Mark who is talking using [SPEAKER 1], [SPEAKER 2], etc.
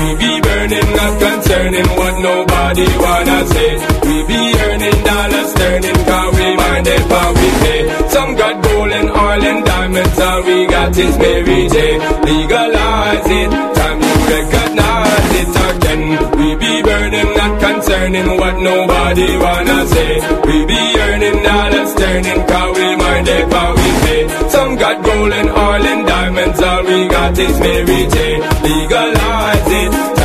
[SPEAKER 1] We be burning, not concerning what nobody wanna say. We be earning dollars, turning, cause we mind it how we pay. Some got gold and oil and diamonds, all we got is Mary J. Legalize it, time you recognize it again. We be burning, not concerning what nobody wanna say. We be earning dollars, turning, cause we mind it how we pay. Some got gold and oil and diamonds, all we got is Mary J. Legalize it.